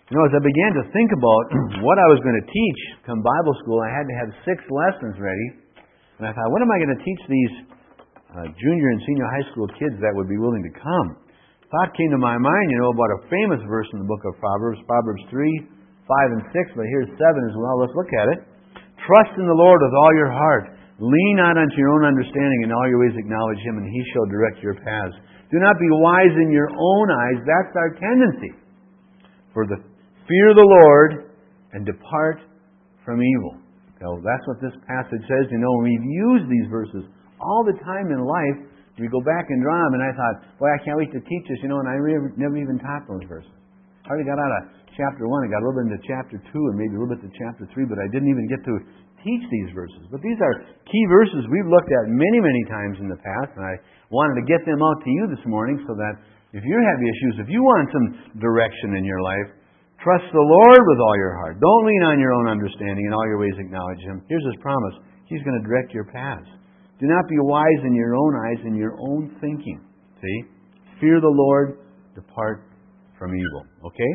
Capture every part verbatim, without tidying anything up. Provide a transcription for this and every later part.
You know, as I began to think about what I was going to teach come Bible school, I had to have six lessons ready. And I thought, what am I going to teach these uh, junior and senior high school kids that would be willing to come? Thought came to my mind, you know, about a famous verse in the book of Proverbs, Proverbs three, five, and six, but here's seven as well. Let's look at it. Trust in the Lord with all your heart. Lean not unto your own understanding. In all your ways acknowledge Him, and He shall direct your paths. Do not be wise in your own eyes. That's our tendency. For the fear the Lord and depart from evil. So that's what this passage says. You know, we've used these verses all the time in life. We go back and draw them, and I thought, boy, I can't wait to teach this, you know, and I never, never even taught those verses. I already got out of chapter one. I got a little bit into chapter two and maybe a little bit to chapter three, but I didn't even get to teach these verses. But these are key verses we've looked at many, many times in the past, and I wanted to get them out to you this morning so that if you have issues, if you want some direction in your life, trust the Lord with all your heart. Don't lean on your own understanding. In all your ways acknowledge Him. Here's His promise. He's going to direct your paths. Do not be wise in your own eyes, in your own thinking. See? Fear the Lord, depart from evil. Okay?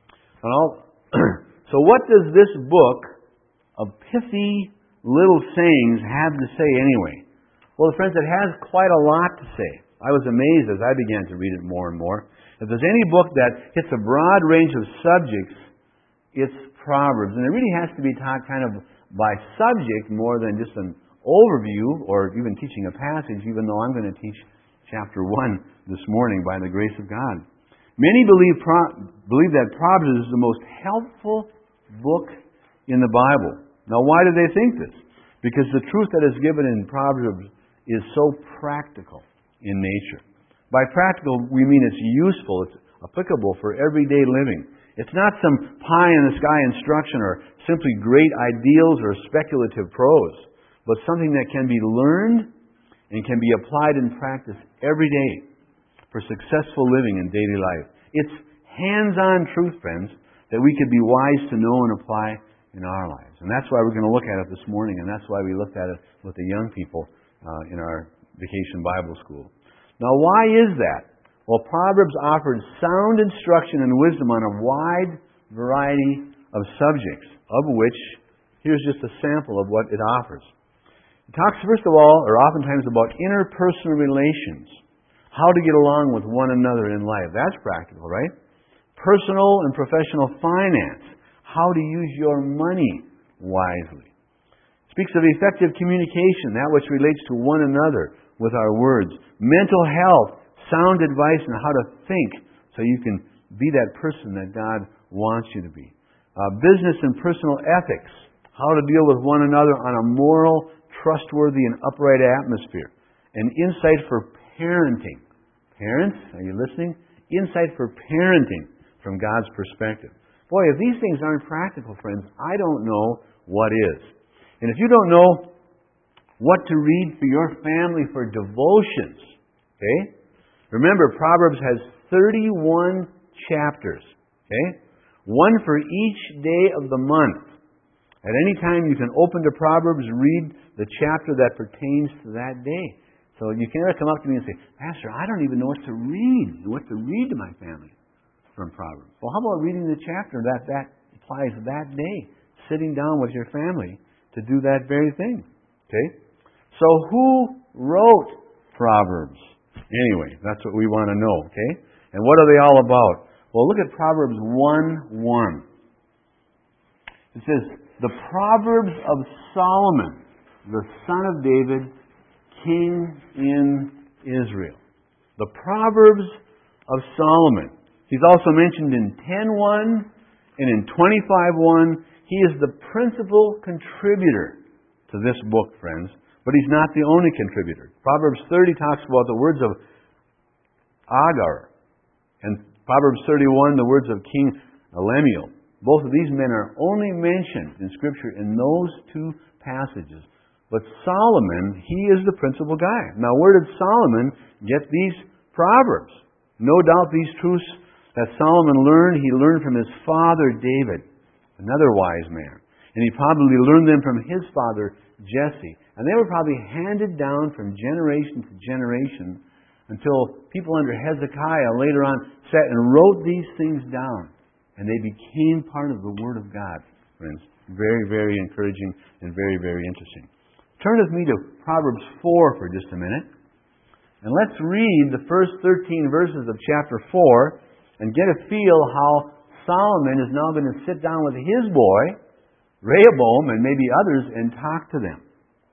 Well, so what does this book of pithy little sayings have to say anyway? Well, friends, it has quite a lot to say. I was amazed as I began to read it more and more. If there's any book that hits a broad range of subjects, it's Proverbs. And it really has to be taught kind of by subject more than just an overview or even teaching a passage, even though I'm going to teach chapter one this morning by the grace of God. Many believe, Pro- believe that Proverbs is the most helpful book in the Bible. Now, why do they think this? Because the truth that is given in Proverbs is so practical in nature. By practical, we mean it's useful, it's applicable for everyday living. It's not some pie-in-the-sky instruction or simply great ideals or speculative prose, but something that can be learned and can be applied in practice every day for successful living in daily life. It's hands-on truth, friends, that we could be wise to know and apply in our lives. And that's why we're going to look at it this morning, and that's why we looked at it with the young people uh, in our Vacation Bible School. Now, why is that? Well, Proverbs offers sound instruction and wisdom on a wide variety of subjects, of which here's just a sample of what it offers. It talks, first of all, or oftentimes, about interpersonal relations. How to get along with one another in life. That's practical, right? Personal and professional finance. How to use your money wisely. It speaks of effective communication, that which relates to one another with our words. Mental health, sound advice on how to think so you can be that person that God wants you to be. Uh, business and personal ethics. How to deal with one another on a moral, trustworthy, and upright atmosphere. And insight for parenting. Parents, are you listening? Insight for parenting from God's perspective. Boy, if these things aren't practical, friends, I don't know what is. And if you don't know what to read for your family for devotions, okay? Remember, Proverbs has thirty-one chapters, okay? One for each day of the month. At any time you can open to Proverbs, read the chapter that pertains to that day. So you can never come up to me and say, Pastor, I don't even know what to read, what to read to my family from Proverbs. Well, how about reading the chapter that that applies that day? Sitting down with your family to do that very thing. Okay? So who wrote Proverbs? Anyway, that's what we want to know. Okay? And what are they all about? Well, look at Proverbs one one. It says, the Proverbs of Solomon, the son of David, king in Israel. The Proverbs of Solomon. He's also mentioned in ten one and in twenty-five one. He is the principal contributor to this book, friends. But he's not the only contributor. Proverbs thirty talks about the words of Agar. And Proverbs thirty-one, the words of King Lemuel. Both of these men are only mentioned in Scripture in those two passages. But Solomon, he is the principal guy. Now, where did Solomon get these Proverbs? No doubt these truths that Solomon learned, he learned from his father David, another wise man. And he probably learned them from his father Jesse. And they were probably handed down from generation to generation until people under Hezekiah later on sat and wrote these things down and they became part of the Word of God, friends. Very, very encouraging and very, very interesting. Turn with me to Proverbs four for just a minute. And let's read the first thirteen verses of chapter four and get a feel how Solomon is now going to sit down with his boy, Rehoboam, and maybe others, and talk to them.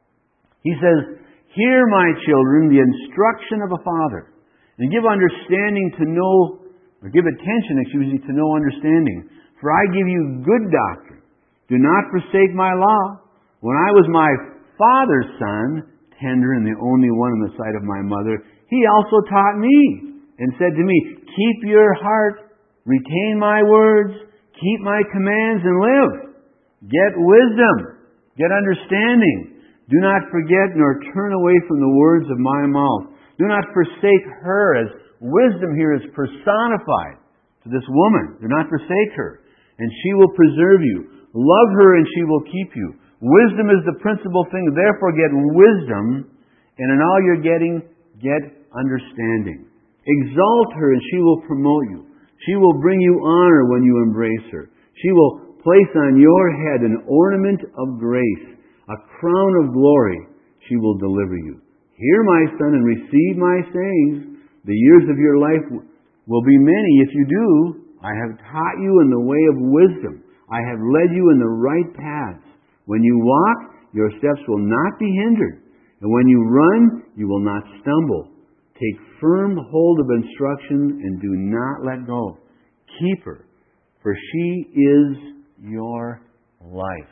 He says, "Hear, my children, the instruction of a father, and give understanding to know, or give attention, excuse me, to know understanding. For I give you good doctrine. Do not forsake my law. When I was my father's son, tender and the only one in the sight of my mother, he also taught me and said to me, keep your heart, retain my words, keep my commands and live. Get wisdom, get understanding. Do not forget nor turn away from the words of my mouth. Do not forsake her," as wisdom here is personified to this woman. Do not forsake her, and she will preserve you. Love her and she will keep you. Wisdom is the principal thing. Therefore get wisdom, and in all you're getting, get understanding. Exalt her and she will promote you. She will bring you honor when you embrace her. She will place on your head an ornament of grace, a crown of glory. She will deliver you. Hear, my son, and receive my sayings. The years of your life will be many if you do. I have taught you in the way of wisdom. I have led you in the right paths. When you walk, your steps will not be hindered. And when you run, you will not stumble. Take firm hold of instruction and do not let go. Keep her, for she is your life.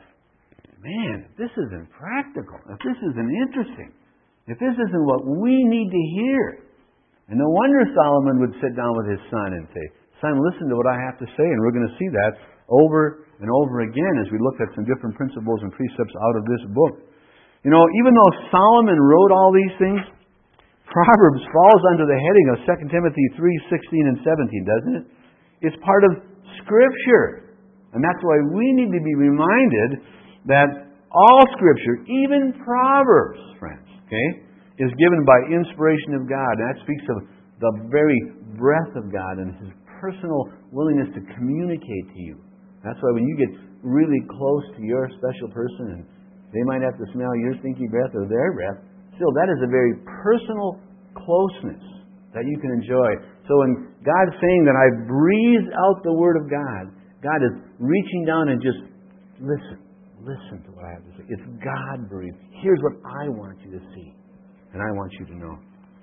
Man, if this isn't practical, if this isn't interesting, if this isn't what we need to hear. And no wonder Solomon would sit down with his son and say, "Son, listen to what I have to say." And we're going to see that over and over again as we look at some different principles and precepts out of this book. You know, even though Solomon wrote all these things, Proverbs falls under the heading of Second Timothy three sixteen and seventeen, doesn't it? It's part of Scripture. And that's why we need to be reminded that all Scripture, even Proverbs, friends, okay, is given by inspiration of God. And that speaks of the very breath of God and His personal willingness to communicate to you. That's why when you get really close to your special person and they might have to smell your stinky breath or their breath, still that is a very personal closeness that you can enjoy. So when God's saying that I breathed out the Word of God, God is reaching down and just listen. Listen to what I have to say. It's God breathed. Here's what I want you to see. And I want you to know.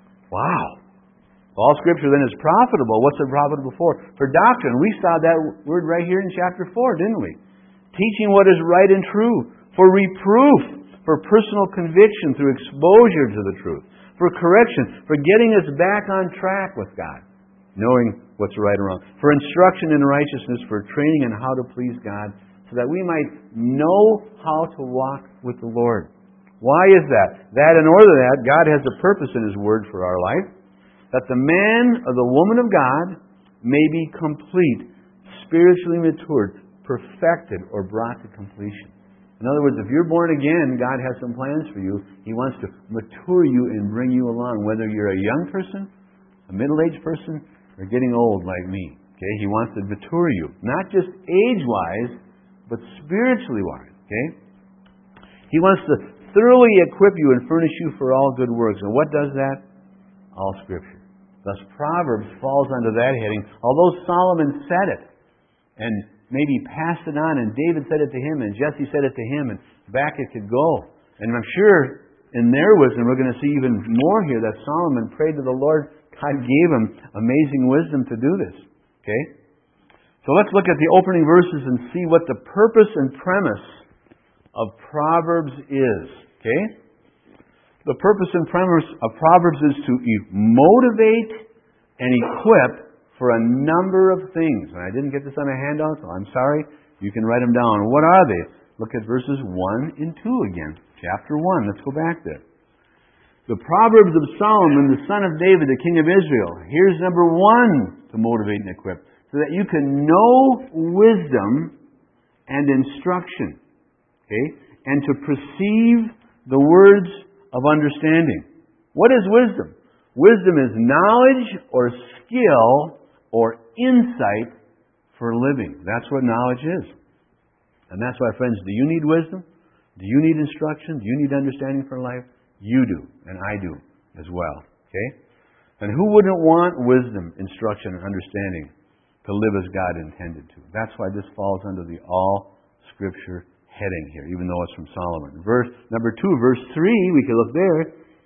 Wow. All Scripture then is profitable. What's it profitable for? For doctrine. We saw that word right here in chapter four, didn't we? Teaching what is right and true. For reproof. For personal conviction through exposure to the truth. For correction. For getting us back on track with God. Knowing what's right and wrong. For instruction in righteousness. For training in how to please God. So that we might know how to walk with the Lord. Why is that? That in order that God has a purpose in His Word for our life. That the man or the woman of God may be complete, spiritually matured, perfected, or brought to completion. In other words, if you're born again, God has some plans for you. He wants to mature you and bring you along, whether you're a young person, a middle-aged person, or getting old like me. Okay? He wants to mature you, not just age-wise, but spiritually wise. Okay? He wants to thoroughly equip you and furnish you for all good works. And what does that? All Scripture. Thus, Proverbs falls under that heading. Although Solomon said it, and maybe passed it on, and David said it to him, and Jesse said it to him, and back it could go. And I'm sure in their wisdom, we're going to see even more here that Solomon prayed to the Lord. God gave him amazing wisdom to do this. Okay? So let's look at the opening verses and see what the purpose and premise of Proverbs is. Okay? The purpose and premise of Proverbs is to motivate and equip for a number of things. And I didn't get this on a handout, so I'm sorry. You can write them down. What are they? Look at verses one and two again. Chapter one. Let's go back there. The Proverbs of Solomon, the son of David, the king of Israel. Here's number one to motivate and equip. So that you can know wisdom and instruction. Okay? And to perceive the words of understanding. What is wisdom? Wisdom is knowledge or skill or insight for living. That's what knowledge is. And that's why, friends, do you need wisdom? Do you need instruction? Do you need understanding for life? You do, and I do as well. Okay? And who wouldn't want wisdom, instruction, and understanding to live as God intended to? That's why this falls under the all Scripture heading here, even though it's from Solomon. Verse number two, verse three, we can look there.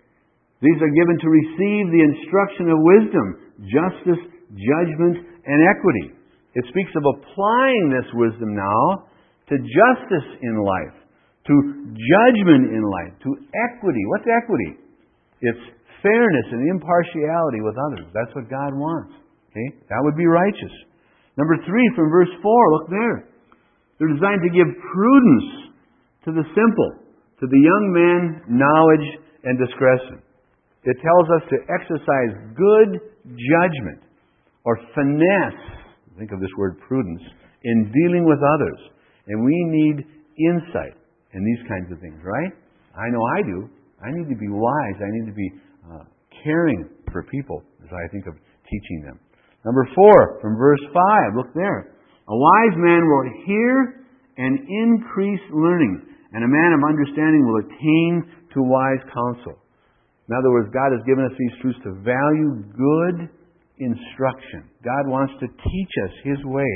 These are given to receive the instruction of wisdom, justice, judgment, and equity. It speaks of applying this wisdom now to justice in life, to judgment in life, to equity. What's equity? It's fairness and impartiality with others. That's what God wants. Okay? That would be righteous. Number three, from verse four, look there. They're designed to give prudence to the simple, to the young man knowledge and discretion. It tells us to exercise good judgment or finesse, think of this word prudence, in dealing with others. And we need insight in these kinds of things, right? I know I do. I need to be wise. I need to be uh, caring for people as I think of teaching them. Number four, from verse five, look there. A wise man will hear and increase learning, and a man of understanding will attain to wise counsel. In other words, God has given us these truths to value good instruction. God wants to teach us His way.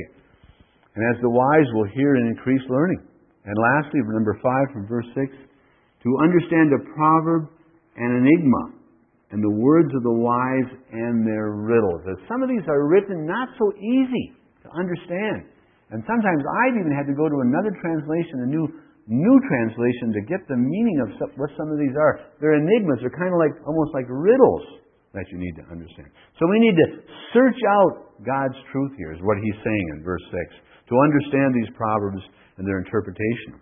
And as the wise will hear and increase learning. And lastly, number five from verse six, to understand a proverb and enigma, and the words of the wise and their riddles. As some of these are written not so easy to understand. And sometimes I've even had to go to another translation, a new new translation, to get the meaning of some, what some of these are. They're enigmas. They're kind of like, almost like riddles that you need to understand. So we need to search out God's truth here, is what He's saying in verse six, to understand these proverbs and their interpretation.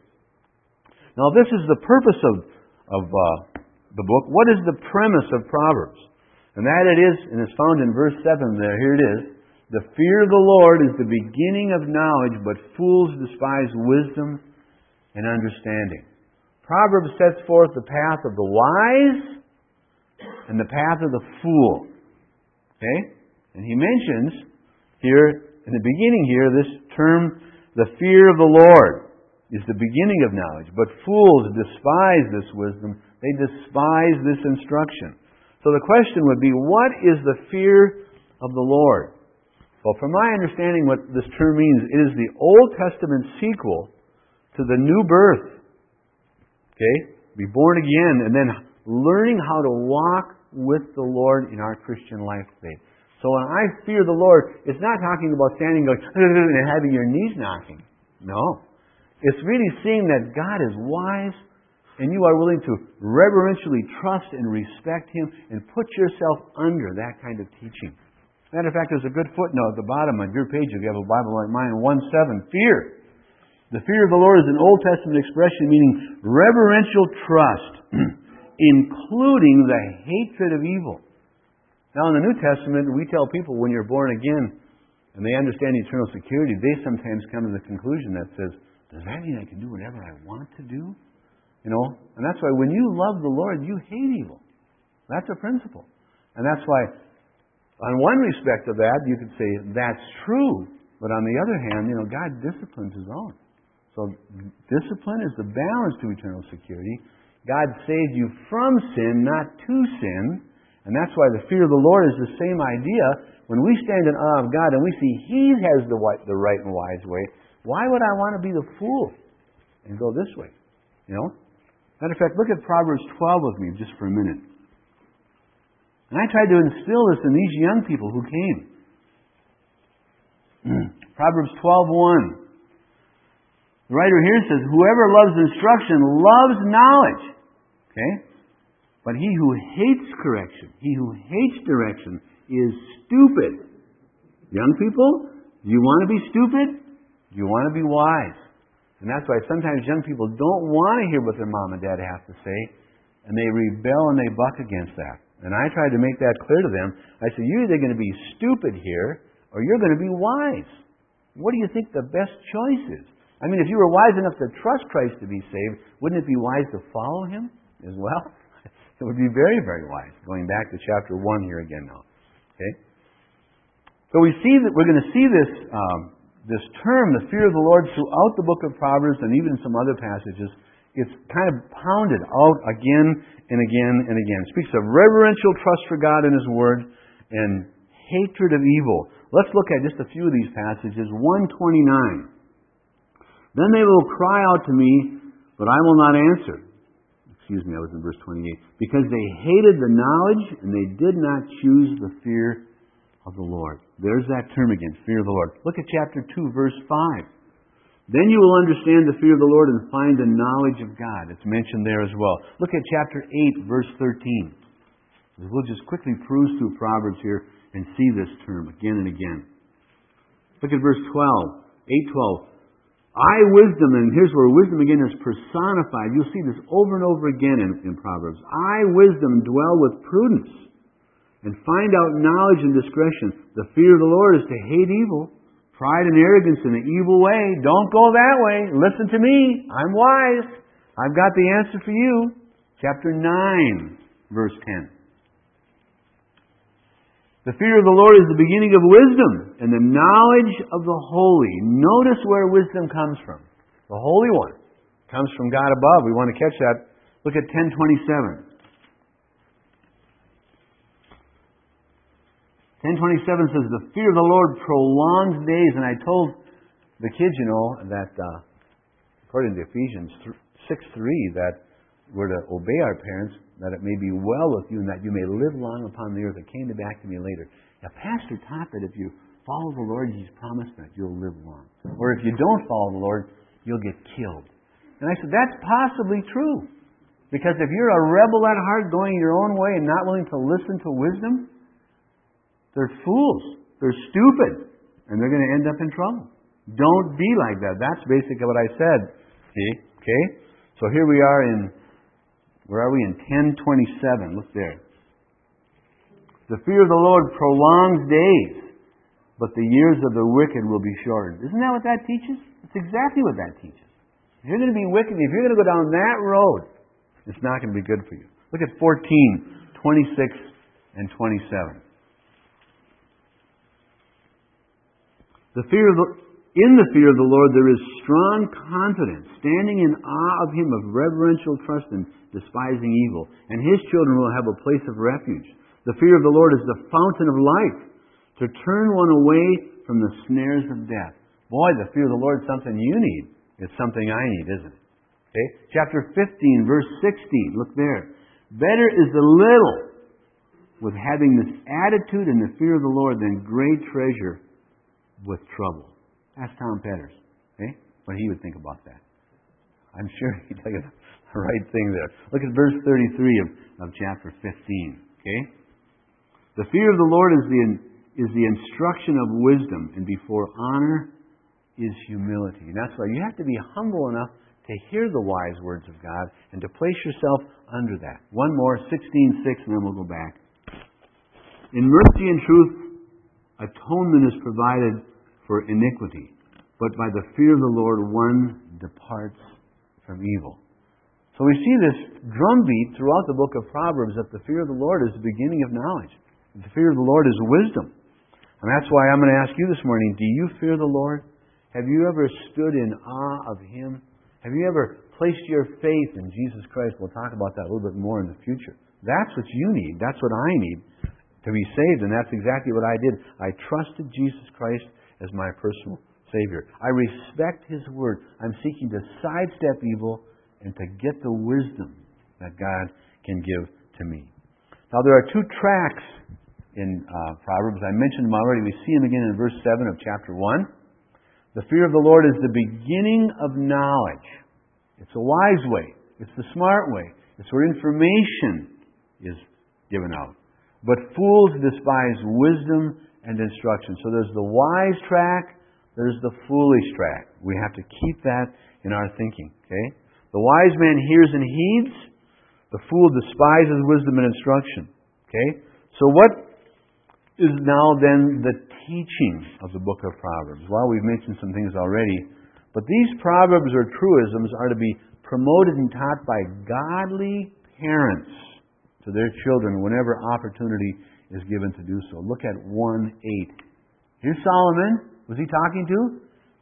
Now, this is the purpose of, of uh, the book. What is the premise of Proverbs? And that it is, and it's found in verse seven there. Here it is. The fear of the Lord is the beginning of knowledge, but fools despise wisdom and understanding. Proverbs sets forth the path of the wise and the path of the fool. Okay? And he mentions here, in the beginning here, this term, the fear of the Lord is the beginning of knowledge. But fools despise this wisdom. They despise this instruction. So the question would be, what is the fear of the Lord? Well, from my understanding, what this term means, it is the Old Testament sequel to the new birth. Okay? Be born again, and then learning how to walk with the Lord in our Christian life today. So when I fear the Lord, it's not talking about standing going and having your knees knocking. No. It's really seeing that God is wise, and you are willing to reverentially trust and respect Him and put yourself under that kind of teaching. Matter of fact, there's a good footnote at the bottom of your page if you have a Bible like mine, one seven. Fear. The fear of the Lord is an Old Testament expression meaning reverential trust, including the hatred of evil. Now, in the New Testament, we tell people when you're born again and they understand eternal security, they sometimes come to the conclusion that says, does that mean I can do whatever I want to do? You know, and that's why when you love the Lord, you hate evil. That's a principle. And that's why, on one respect of that, you could say that's true. But on the other hand, you know, God disciplines His own. So discipline is the balance to eternal security. God saved you from sin, not to sin. And that's why the fear of the Lord is the same idea. When we stand in awe of God and we see He has the the right and wise way, why would I want to be the fool and go this way? You know? Matter of fact, look at Proverbs twelve with me just for a minute. And I tried to instill this in these young people who came. Proverbs twelve one. The writer here says, whoever loves instruction loves knowledge. Okay? But he who hates correction, he who hates direction, is stupid. Young people, do you want to be stupid? Do you want to be wise? And that's why sometimes young people don't want to hear what their mom and dad have to say, and they rebel and they buck against that. And I tried to make that clear to them. I said, you're either going to be stupid here, or you're going to be wise. What do you think the best choice is? I mean, if you were wise enough to trust Christ to be saved, wouldn't it be wise to follow Him as well? It would be very, very wise. Going back to chapter one here again now. Okay? So we see that we're going to see this um, this term, the fear of the Lord, throughout the book of Proverbs and even in some other passages, it's kind of pounded out again and again and again. It speaks of reverential trust for God and His Word and hatred of evil. Let's look at just a few of these passages. one twenty-nine. Then they will cry out to me, but I will not answer. Excuse me, I was in verse twenty-eight. Because they hated the knowledge and they did not choose the fear of the Lord. There's that term again, fear of the Lord. Look at chapter two, verse five. Then you will understand the fear of the Lord and find the knowledge of God. It's mentioned there as well. Look at chapter eight, verse thirteen. We'll just quickly peruse through Proverbs here and see this term again and again. Look at verse twelve, eight twelve. I, wisdom, and here's where wisdom again is personified. You'll see this over and over again in, in Proverbs. I, wisdom, dwell with prudence and find out knowledge and discretion. The fear of the Lord is to hate evil, pride and arrogance in the evil way. Don't go that way. Listen to me. I'm wise. I've got the answer for you. Chapter nine, verse ten. The fear of the Lord is the beginning of wisdom and the knowledge of the holy. Notice where wisdom comes from. The Holy One comes from God above. We want to catch that. Look at ten twenty-seven. ten twenty-seven says, the fear of the Lord prolongs days. And I told the kids, you know, that uh, according to Ephesians six three, that we're to obey our parents, that it may be well with you, and that you may live long upon the earth. It came back to me later. A pastor taught that if you follow the Lord, He's promised that you'll live long. Or if you don't follow the Lord, you'll get killed. And I said, that's possibly true. Because if you're a rebel at heart, going your own way and not willing to listen to wisdom, they're fools. They're stupid. And they're going to end up in trouble. Don't be like that. That's basically what I said. See? Okay? So here we are in, where are we? In ten twenty-seven. Look there. The fear of the Lord prolongs days, but the years of the wicked will be shortened. Isn't that what that teaches? It's exactly what that teaches. If you're going to be wicked, if you're going to go down that road, it's not going to be good for you. Look at fourteen, twenty-six, and twenty-seven. The fear of the, in the fear of the Lord there is strong confidence, standing in awe of Him, of reverential trust and despising evil. And His children will have a place of refuge. The fear of the Lord is the fountain of life, to turn one away from the snares of death. Boy, the fear of the Lord is something you need. It's something I need, isn't it? Okay? Chapter fifteen, verse sixteen. Look there. Better is the little with having this attitude and the fear of the Lord than great treasure with trouble. Ask Tom Petters. Okay? What he would think about that. I'm sure he'd tell you the right thing there. Look at verse thirty-three of, of chapter fifteen. Okay? The fear of the Lord is the, is the instruction of wisdom, and before honor is humility. And that's why you have to be humble enough to hear the wise words of God and to place yourself under that. One more, sixteen six, and then we'll go back. In mercy and truth, atonement is provided for iniquity, but by the fear of the Lord one departs from evil. So we see this drumbeat throughout the book of Proverbs that the fear of the Lord is the beginning of knowledge. The fear of the Lord is wisdom. And that's why I'm going to ask you this morning, do you fear the Lord? Have you ever stood in awe of Him? Have you ever placed your faith in Jesus Christ? We'll talk about that a little bit more in the future. That's what you need. That's what I need to be saved. And that's exactly what I did. I trusted Jesus Christ as my personal Savior. I respect His Word. I'm seeking to sidestep evil and to get the wisdom that God can give to me. Now there are two tracks in uh, Proverbs. I mentioned them already. We see them again in verse seven of chapter one. The fear of the Lord is the beginning of knowledge. It's a wise way. It's the smart way. It's where information is given out. But fools despise wisdom and instruction. So there's the wise track, there's the foolish track. We have to keep that in our thinking. Okay? The wise man hears and heeds. The fool despises wisdom and instruction. Okay? So what is now then the teaching of the book of Proverbs? Well, we've mentioned some things already. But these proverbs or truisms are to be promoted and taught by godly parents to their children whenever opportunity is given to do so. Look at one eight. Here's Solomon. Was he talking to?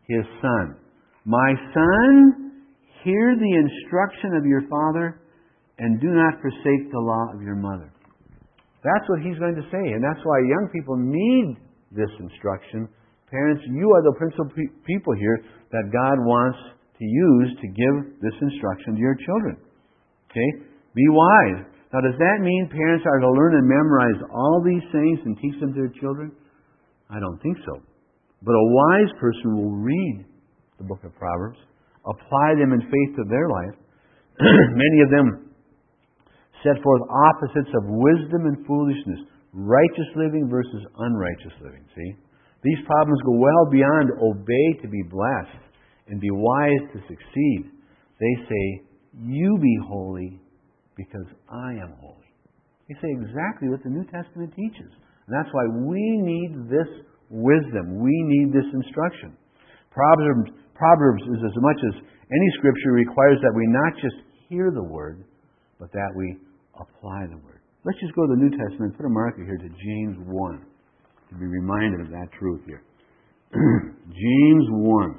His Son. My son, hear the instruction of your father, and do not forsake the law of your mother. That's what He's going to say, and that's why young people need this instruction. Parents, you are the principal pe- people here that God wants to use to give this instruction to your children. Okay? Be wise. Now, does that mean parents are to learn and memorize all these things and teach them to their children? I don't think so. But a wise person will read the book of Proverbs, apply them in faith to their life. Many of them set forth opposites of wisdom and foolishness, righteous living versus unrighteous living. See? These problems go well beyond obey to be blessed and be wise to succeed. They say, you be holy because I am holy. They say exactly what the New Testament teaches. And that's why we need this wisdom. We need this instruction. Proverbs, Proverbs is as much as any Scripture requires that we not just hear the Word, but that we apply the Word. Let's just go to the New Testament and put a marker here to James one to be reminded of that truth here. James one.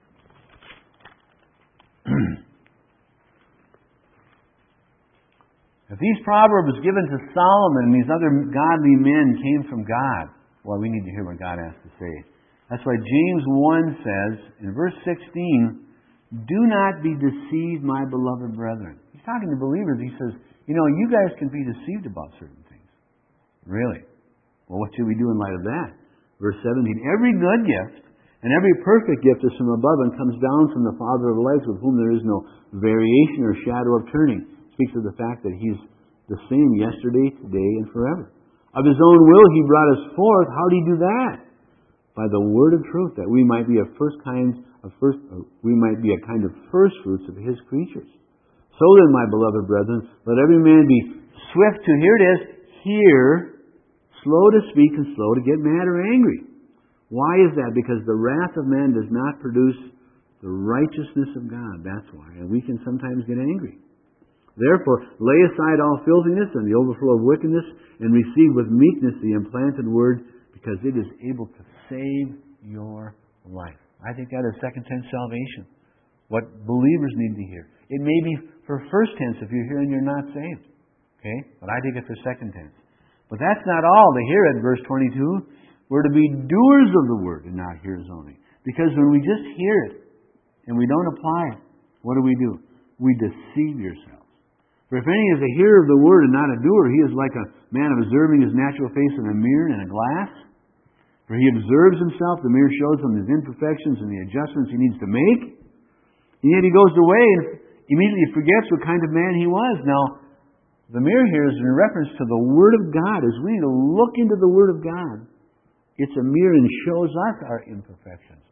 If these proverbs given to Solomon and these other godly men came from God, well, we need to hear what God has to say. That's why James one says, in verse sixteen, do not be deceived, my beloved brethren. He's talking to believers. He says, you know, you guys can be deceived about certain things. Really? Well, what should we do in light of that? Verse seventeen, every good gift and every perfect gift is from above and comes down from the Father of lights, with whom there is no variation or shadow of turning. Speaks of the fact that He's the same yesterday, today, and forever. Of His own will He brought us forth. How did He do that? By the word of truth, that we might be a first kind of first, uh, we might be a kind of first fruits of His creatures. So then, my beloved brethren, let every man be swift to, here it is, hear, slow to speak, and slow to get mad or angry. Why is that? Because the wrath of man does not produce the righteousness of God. That's why. And we can sometimes get angry. Therefore, lay aside all filthiness and the overflow of wickedness, and receive with meekness the implanted word, because it is able to save your life. I think that is second tense salvation. What believers need to hear. It may be for first tense if you're here and you're not saved. Okay? But I take it for second tense. But that's not all to hear it, verse twenty-two. We're to be doers of the word and not hearers only. Because when we just hear it and we don't apply it, what do we do? We deceive yourselves. For if any is a hearer of the word and not a doer, he is like a man observing his natural face in a mirror and in a glass. For he observes himself, the mirror shows him his imperfections and the adjustments he needs to make. And yet he goes away and immediately forgets what kind of man he was. Now, the mirror here is in reference to the Word of God. As we need to look into the Word of God, it's a mirror and shows us our imperfections.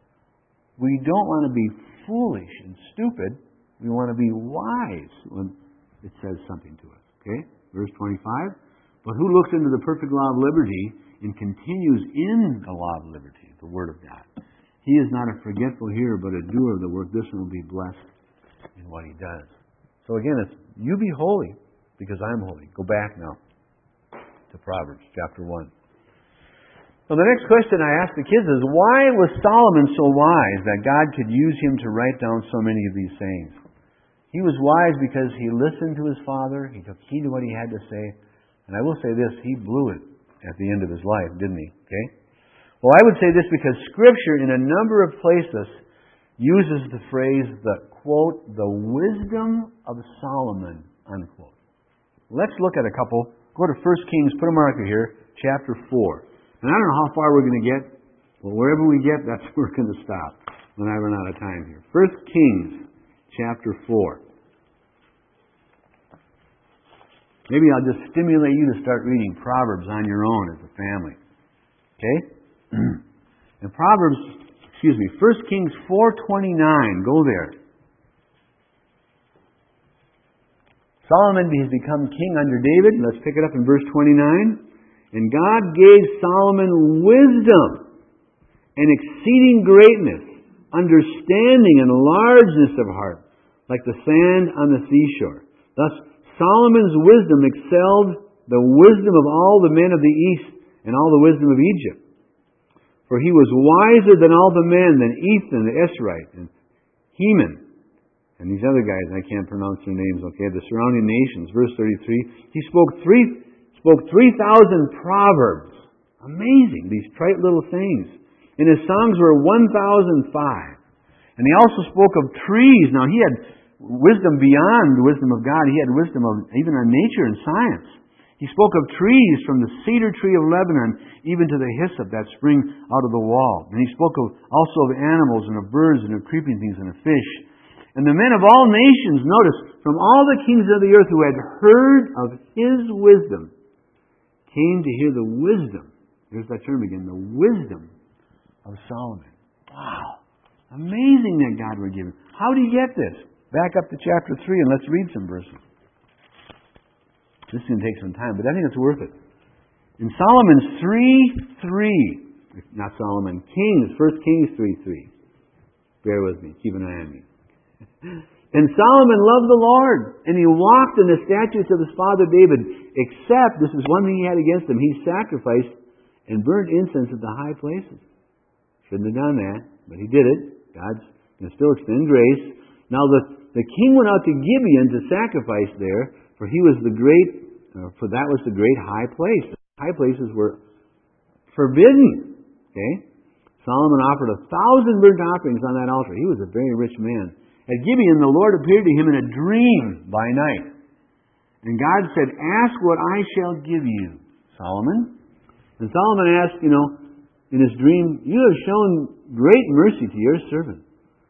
We don't want to be foolish and stupid. We want to be wise when it says something to us. Okay? Verse twenty-five. But who looks into the perfect law of liberty and continues in the law of liberty, the Word of God? He is not a forgetful hearer, but a doer of the work. This one will be blessed in what he does. So again, it's you be holy because I'm holy. Go back now to Proverbs chapter one. So the next question I ask the kids is, why was Solomon so wise that God could use him to write down so many of these sayings? He was wise because he listened to his father. He took heed to what he had to say. And I will say this, he blew it at the end of his life, didn't he? Okay? Well, I would say this because Scripture in a number of places uses the phrase, the quote, the wisdom of Solomon, unquote. Let's look at a couple. Go to First Kings, put a marker here, chapter four. And I don't know how far we're going to get, but wherever we get, that's where we're going to stop when I run out of time here. First Kings, chapter four. Maybe I'll just stimulate you to start reading Proverbs on your own as a family. Okay? And Proverbs, excuse me, First Kings four twenty-nine. Go there. Solomon has become king under David. Let's pick it up in verse twenty-nine. And God gave Solomon wisdom and exceeding greatness, understanding and largeness of heart, like the sand on the seashore. Thus Solomon's wisdom excelled the wisdom of all the men of the east and all the wisdom of Egypt. For he was wiser than all the men, than Ethan the Esrite, and Heman, and these other guys, I can't pronounce their names, okay, the surrounding nations. Verse thirty-three, he spoke three, spoke three thousand proverbs. Amazing, these trite little things. And his songs were one thousand five. And he also spoke of trees. Now he had wisdom beyond the wisdom of God. He had wisdom of even on nature and science. He spoke of trees from the cedar tree of Lebanon even to the hyssop that spring out of the wall. And he spoke of, also of animals and of birds and of creeping things and of fish. And the men of all nations, notice, from all the kings of the earth who had heard of his wisdom, came to hear the wisdom. There's that term again, the wisdom of Solomon. Wow. Amazing that God would give him. How do you get this? Back up to chapter three and let's read some verses. This is going to take some time, but I think it's worth it. In Solomon's three three, not Solomon, Kings, First Kings three three. Bear with me, keep an eye on me. And Solomon loved the Lord, and he walked in the statutes of his father David, except, this is one thing he had against him, he sacrificed and burned incense at the high places. Shouldn't have done that, but he did it. God's going to still extend grace. Now the, the king went out to Gibeon to sacrifice there, for he was the great, uh, for that was the great high place. The high places were forbidden. Okay? Solomon offered a thousand burnt offerings on that altar. He was a very rich man. At Gibeon, the Lord appeared to him in a dream by night. And God said, "Ask what I shall give you, Solomon." And Solomon asked, you know, in his dream, "You have shown great mercy to your servant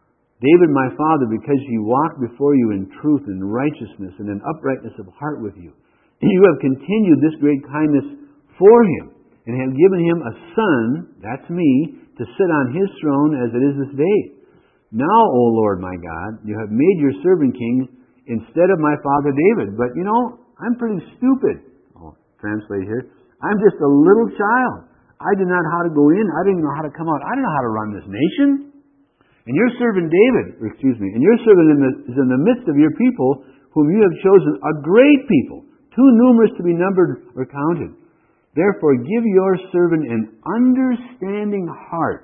David my father, because he walked before you in truth and righteousness and in uprightness of heart with you. And you have continued this great kindness for him, and have given him a son," that's me, "to sit on his throne as it is this day. Now, O Lord my God, you have made your servant king instead of my father David. But, you know, I'm pretty stupid." I'll translate here. "I'm just a little child. I did not know how to go in. I didn't know how to come out. I don't know how to run this nation. And your servant David, or excuse me, and your servant in the, is in the midst of your people, whom you have chosen, a great people, too numerous to be numbered or counted. Therefore give your servant an understanding heart,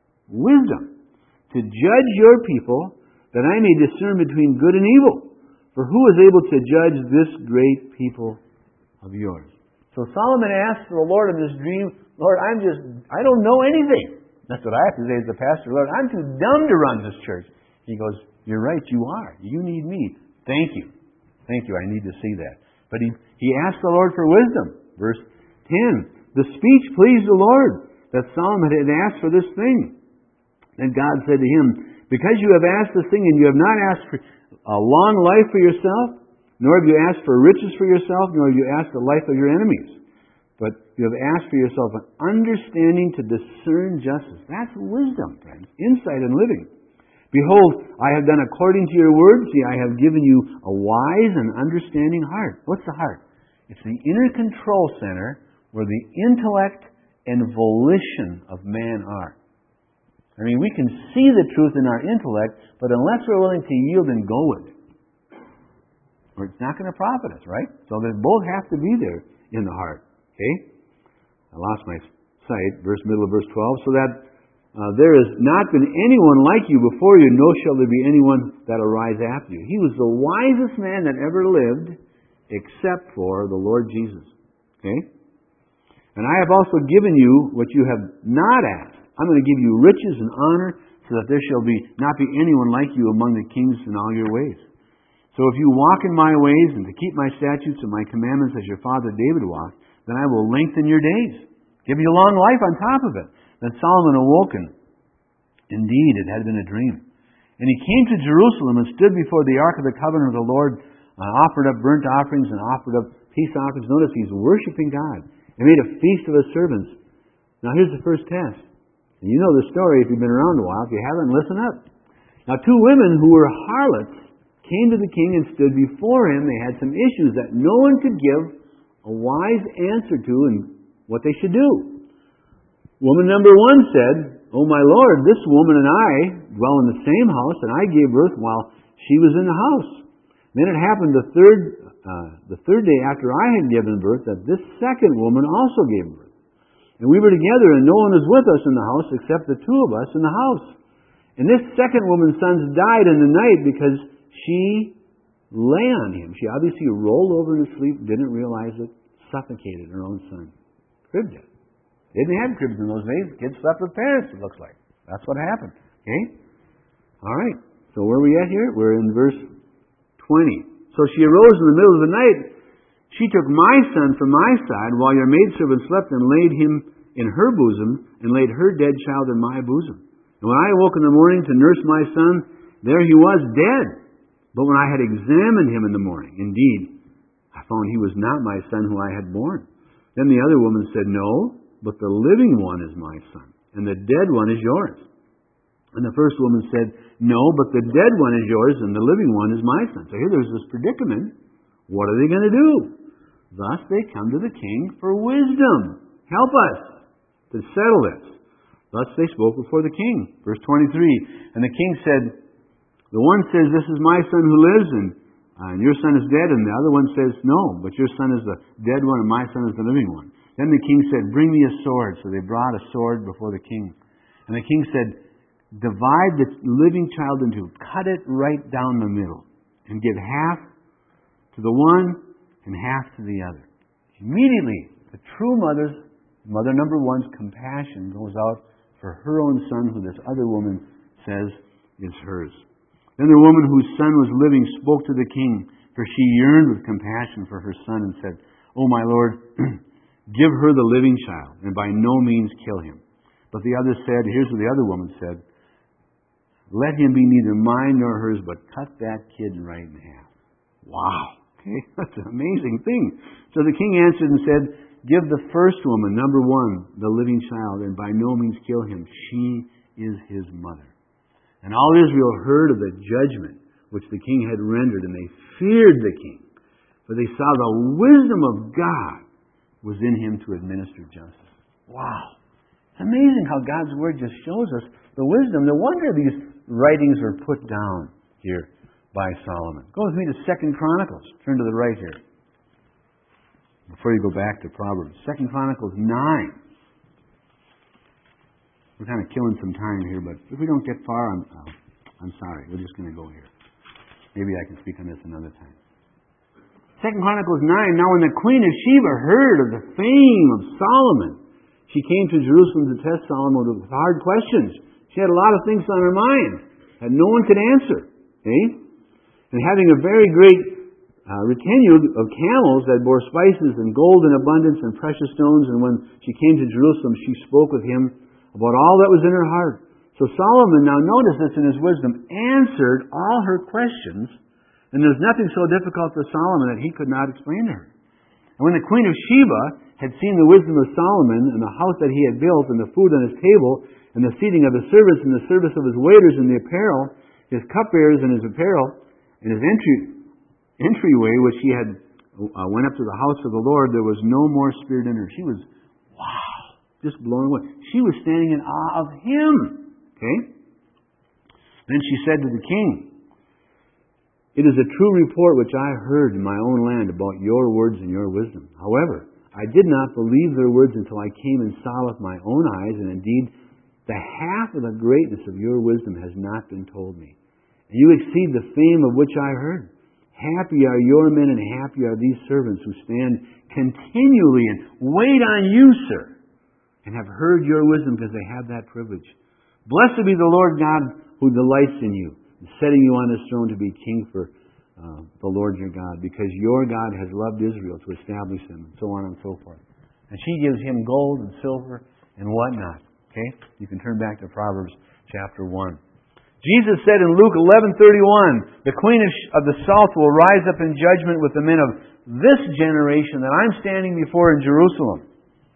wisdom, to judge your people, that I may discern between good and evil. For who is able to judge this great people of yours?" So Solomon asked the Lord in this dream, "Lord, I'm just, I don't know anything." That's what I have to say as the pastor. "Lord, I'm too dumb to run this church." He goes, "You're right, you are. You need me. Thank you. Thank you. I need to see that." But he, he asked the Lord for wisdom. Verse ten. The speech pleased the Lord, that Solomon had asked for this thing. Then God said to him, "Because you have asked this thing, and you have not asked for a long life for yourself, nor have you asked for riches for yourself, nor have you asked the life of your enemies, but you have asked for yourself an understanding to discern justice." That's wisdom, friends. Insight in living. "Behold, I have done according to your word. See, I have given you a wise and understanding heart." What's the heart? It's the inner control center where the intellect and volition of man are. I mean, we can see the truth in our intellect, but unless we're willing to yield and go with it, it's not going to profit us, right? So they both have to be there in the heart. Okay? I lost my sight. Verse middle of verse twelve. "So that uh, there has not been anyone like you before you, nor shall there be anyone that arise after you." He was the wisest man that ever lived, except for the Lord Jesus. Okay? "And I have also given you what you have not asked. I'm going to give you riches and honor, so that there shall be not be anyone like you among the kings in all your ways. So if you walk in my ways, and to keep my statutes and my commandments as your father David walked, then I will lengthen your days, give you long life on top of it." Then Solomon awoke, and indeed it had been a dream. And he came to Jerusalem and stood before the ark of the covenant of the Lord, uh, offered up burnt offerings and offered up peace offerings. Notice he's worshiping God, and made a feast of his servants. Now here's the first test. And you know the story if you've been around a while. If you haven't, listen up. Now two women who were harlots came to the king and stood before him. They had some issues that no one could give a wise answer to and what they should do. Woman number one said, "Oh my Lord, this woman and I dwell in the same house, and I gave birth while she was in the house. Then it happened the third uh, the third day after I had given birth that this second woman also gave birth. And we were together, and no one was with us in the house except the two of us in the house. And this second woman's sons died in the night because she lay on him. She obviously rolled over in her sleep, didn't realize it, suffocated her own son. Cribbed it. They didn't have cribs in those days. Kids slept with parents, it looks like. That's what happened. Okay? All right. So where are we at here? We're in verse twenty. So she arose in the middle of the night. She took my son from my side while your maidservant slept and laid him in her bosom and laid her dead child in my bosom. And when I awoke in the morning to nurse my son, there he was dead. But when I had examined him in the morning, indeed, I found he was not my son who I had born. Then the other woman said, no, but the living one is my son, and the dead one is yours. And the first woman said, no, but the dead one is yours, and the living one is my son. So here there's this predicament. What are they going to do? Thus they come to the king for wisdom. Help us to settle this. Thus they spoke before the king. Verse twenty-three, and the king said, the one says, this is my son who lives, and, uh, and your son is dead. And the other one says, no, but your son is the dead one, and my son is the living one. Then the king said, bring me a sword. So they brought a sword before the king. And the king said, divide the living child in two. Cut it right down the middle. And give half to the one and half to the other. Immediately, the true mother's, mother number one's compassion goes out for her own son, who this other woman says is hers. Then the woman whose son was living spoke to the king, for she yearned with compassion for her son, and said, O my lord, give her the living child, and by no means kill him. But the other said, here's what the other woman said, let him be neither mine nor hers, but cut that kid right in half. Wow. Okay, that's an amazing thing. So the king answered and said, give the first woman, number one, the living child, and by no means kill him. She is his mother. And all Israel heard of the judgment which the king had rendered, and they feared the king, for they saw the wisdom of God was in him to administer justice. Wow. It's amazing how God's Word just shows us the wisdom. No wonder these writings were put down here by Solomon. Go with me to Second Chronicles. Turn to the right here. Before you go back to Proverbs. Second Chronicles nine. We're kind of killing some time here, but if we don't get far, I'm, uh, I'm sorry. We're just going to go here. Maybe I can speak on this another time. Second Chronicles nine. Now when the queen of Sheba heard of the fame of Solomon, she came to Jerusalem to test Solomon with hard questions. She had a lot of things on her mind that no one could answer. Okay? And having a very great uh, retinue of camels that bore spices and gold in abundance and precious stones, and when she came to Jerusalem, she spoke with him about all that was in her heart. So Solomon, now notice this in his wisdom, answered all her questions, and there's nothing so difficult for Solomon that he could not explain to her. And when the queen of Sheba had seen the wisdom of Solomon, and the house that he had built, and the food on his table, and the seating of his servants, and the service of his waiters, and the apparel, his cupbearers, and his apparel, and his entry entryway, which he had uh, went up to the house of the Lord, there was no more spirit in her. She was, wow, just blown away. She was standing in awe of him. Okay? Then she said to the king, it is a true report which I heard in my own land about your words and your wisdom. However, I did not believe their words until I came and saw with my own eyes, and indeed, the half of the greatness of your wisdom has not been told me. And you exceed the fame of which I heard. Happy are your men, and happy are these servants who stand continually and wait on you, sir, and have heard your wisdom because they have that privilege. Blessed be the Lord God who delights in you, setting you on his throne to be king for uh, the Lord your God, because your God has loved Israel to establish them, and so on and so forth. And she gives him gold and silver and whatnot. Okay? You can turn back to Proverbs chapter one. Jesus said in Luke eleven thirty-one, the queen of the south will rise up in judgment with the men of this generation that I'm standing before in Jerusalem.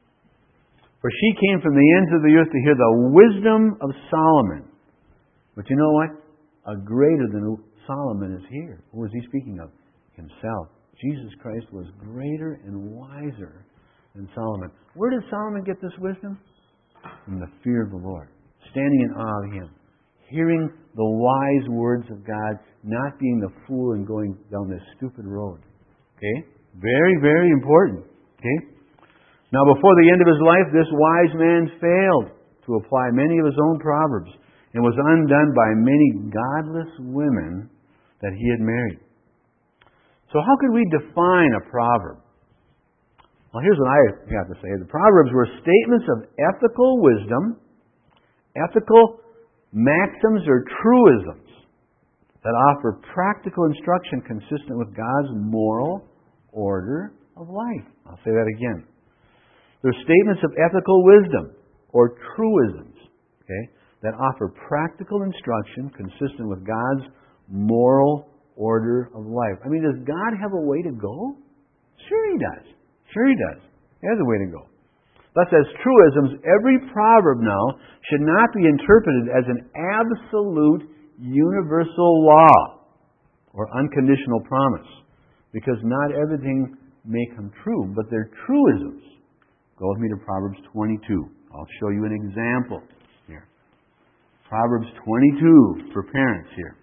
For she came from the ends of the earth to hear the wisdom of Solomon. But you know what? A greater than Solomon is here. Who was he speaking of? Himself. Jesus Christ was greater and wiser than Solomon. Where did Solomon get this wisdom? From the fear of the Lord. Standing in awe of him. Hearing the wise words of God. Not being the fool and going down this stupid road. Okay? Very, very important. Okay? Now before the end of his life, this wise man failed to apply many of his own proverbs and was undone by many godless women that he had married. So how could we define a proverb? Well, here's what I have to say. The Proverbs were statements of ethical wisdom, ethical maxims or truisms that offer practical instruction consistent with God's moral order of life. I'll say that again. They're statements of ethical wisdom or truisms, okay, that offer practical instruction consistent with God's moral order of life. I mean, does God have a way to go? Sure He does. Sure He does. He has a way to go. Thus, as truisms, every proverb now should not be interpreted as an absolute universal law or unconditional promise, because not everything may come true, but they're truisms. Go with me to Proverbs twenty-two. I'll show you an example here. Proverbs twenty-two for parents here.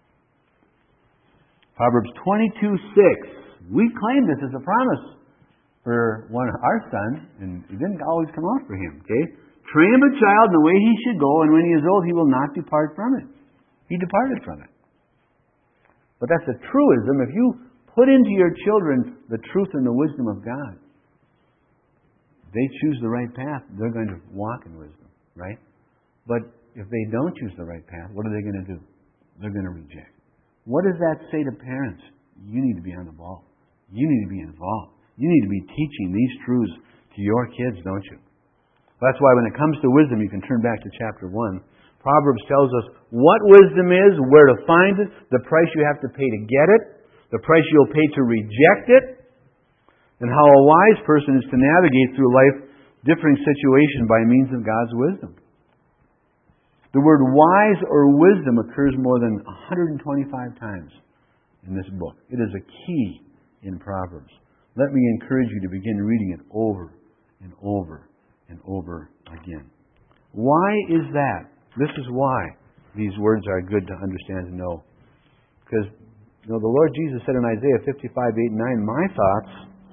Proverbs twenty-two six. We claim this as a promise for one of our sons, and it didn't always come out for him. Okay? Train up a child in the way he should go, and when he is old, he will not depart from it. He departed from it. But that's a truism. If you put into your children the truth and the wisdom of God, they choose the right path, they're going to walk in wisdom, right? But if they don't choose the right path, what are they going to do? They're going to reject. What does that say to parents? You need to be on the ball. You need to be involved. You need to be teaching these truths to your kids, don't you? That's why when it comes to wisdom, you can turn back to chapter one. Proverbs tells us what wisdom is, where to find it, the price you have to pay to get it, the price you'll pay to reject it, and how a wise person is to navigate through life differing situations by means of God's wisdom. The word wise or wisdom occurs more than one hundred twenty-five times in this book. It is a key in Proverbs. Let me encourage you to begin reading it over and over and over again. Why is that? This is why these words are good to understand and know. Because you know, the Lord Jesus said in Isaiah fifty-five, eight and nine, my thoughts